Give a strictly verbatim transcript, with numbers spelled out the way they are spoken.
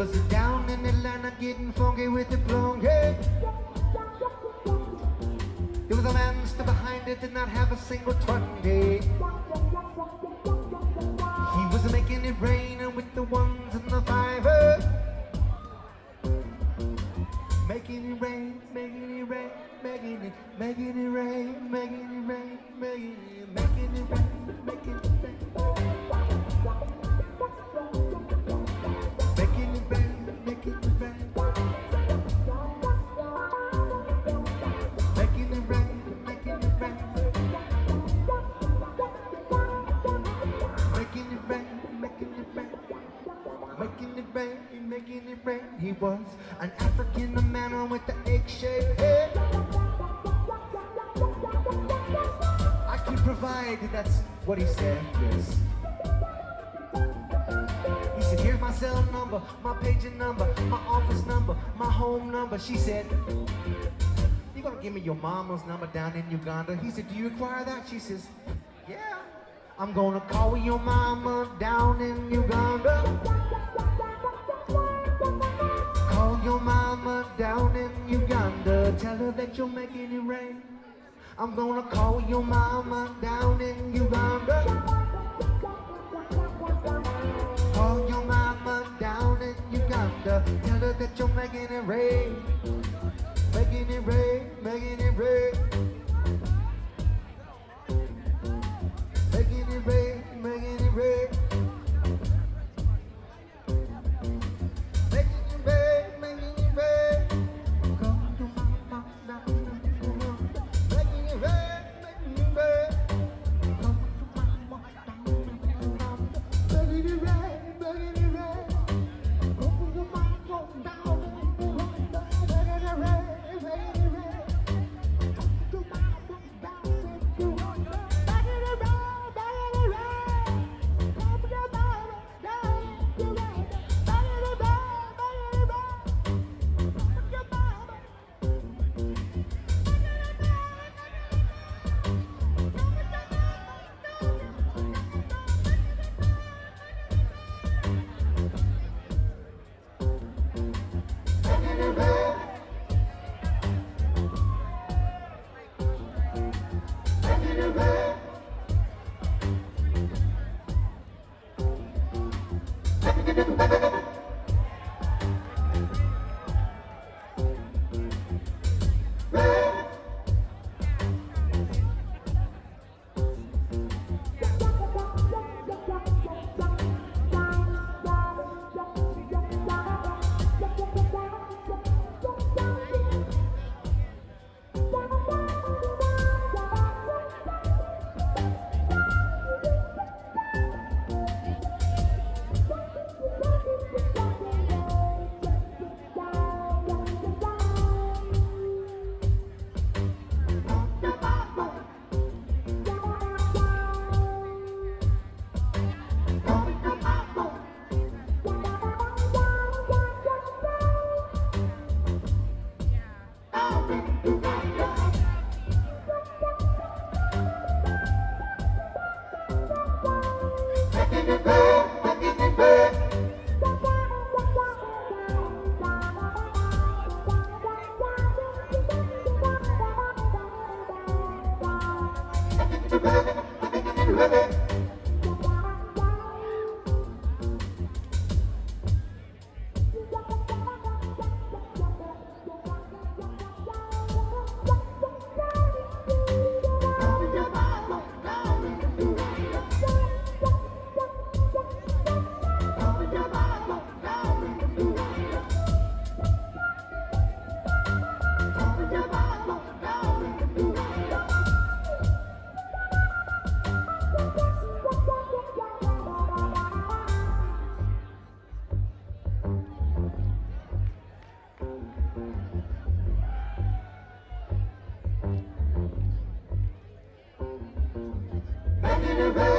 was down in Atlanta getting funky with the plunky. There was a man stood behind it, did not have a single twenty. He was making it rain with the ones and the fivers. Making it rain, making it rain, making it, making it rain, making it rain, making it, making it rain, making it rain. Making it rain, making it rain. Making it rain, making it rain. Making it rain, making it rain. Making it rain, making it rain. He was an African man with the egg-shaped head. I can provide, that's what he said, yes. He said, here's my cell number, my paging number, my office number, my home number. She said, you gonna give me your mama's number down in Uganda? He said, do you require that? She says, yeah. I'm gonna call your mama down in Uganda. Call your mama down in Uganda. Tell her that you're making it rain. I'm gonna call your mama down in Uganda. Call your mama down in Uganda. Tell her that you're making it rain. Making it rain, making it rain. Making it rain, making it rain. Making it rain, making it rain. Call your mama down in Uganda. Making it rain, making it rain. Call your mama down in Uganda. Making it rain, making it rain. Call your mama down in Uganda. Making it rain, making it rain. Call your mama down in Uganda. Making it rain. Making it rain.